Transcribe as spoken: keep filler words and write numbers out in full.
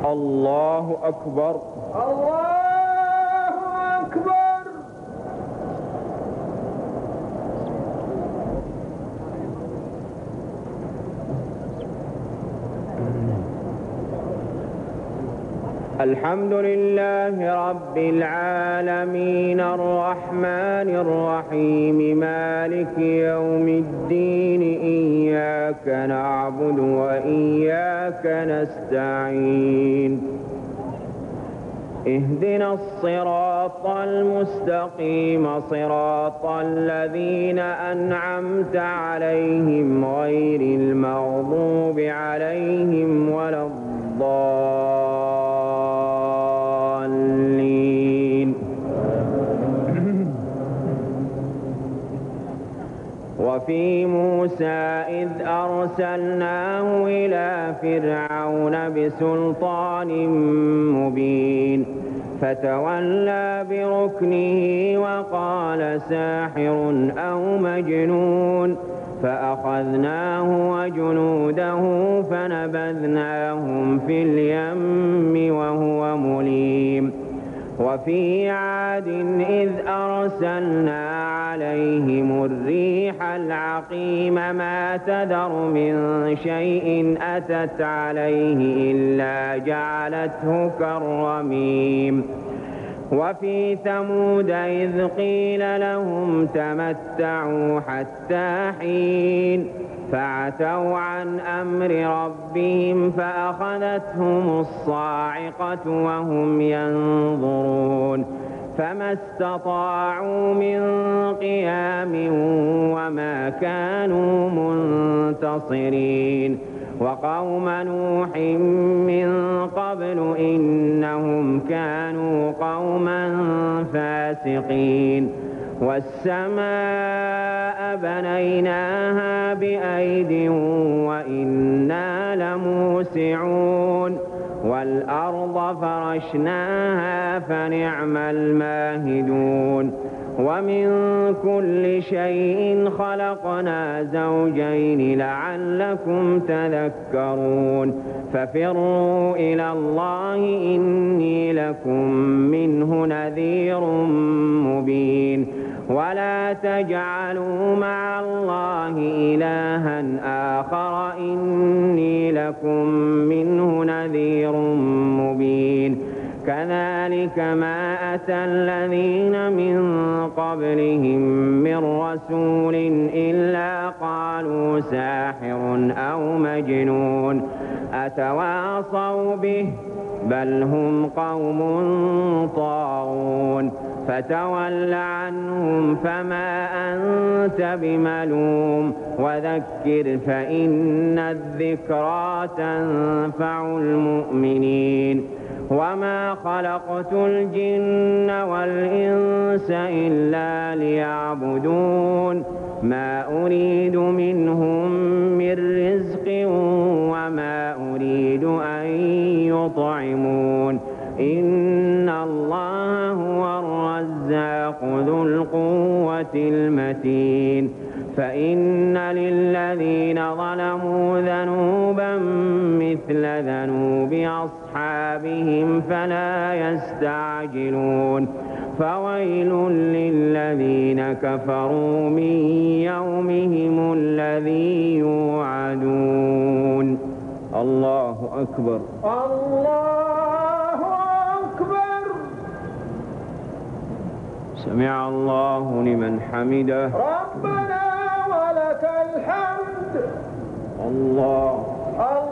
الله أكبر. الله أكبر. الحمد لله رب العالمين الرحمن الرحيم مالك يوم الدين إياك نعبد وإياك نستعين اهدنا الصراط المستقيم صراط الذين أنعمت عليهم غير المغضوب عليهم ولا الضالين. وفي موسى إذ أرسلناه إلى فرعون بسلطان مبين فتولى بركنه وقال ساحر أو مجنون فأخذناه وجنوده فنبذناهم في اليم وهو مليم. وفي عاد إذ أرسلنا عليهم الريح العقيم ما تذر من شيء أتت عليه إلا جعلته كالرميم. وفي ثمود إذ قيل لهم تمتعوا حتى حين فعتوا عن أمر ربهم فأخذتهم الصاعقة وهم ينظرون فما استطاعوا من قيام وما كانوا منتصرين. وقوم نوح من قبل إنهم كانوا قوما فاسقين. والسماء بنيناها بأيد وإنا لموسعون والأرض فرشناها فنعم الماهدون. ومن كل شيء خلقنا زوجين لعلكم تذكرون. ففروا إلى الله إني لكم منه نذير مبين. ولا تجعلوا مع الله إلها آخر إني لكم منه نذير مبين. كذلك ما أتى الذين من قبلهم من رسول إلا قالوا ساحر أو مجنون أتواصوا به بل هم قوم طاغون. فتول عنهم فما أنت بملوم وذكر فإن الذكرى تنفع المؤمنين. وما خلقت الجن والإنس إلا ليعبدون ما أريد منهم من رزق وما أريد أن يطعمون إن الله هو الرزاق ذو القوة المتين. فإن للذين ظلموا ذنوبا مثل ذنوب أصحابهم فلا يستعجلون. فويل للذين كفروا من يومهم الذي يوعدون. الله أكبر. الله أكبر. سمع الله لمن حمده. ربنا ولك الحمد. الله الله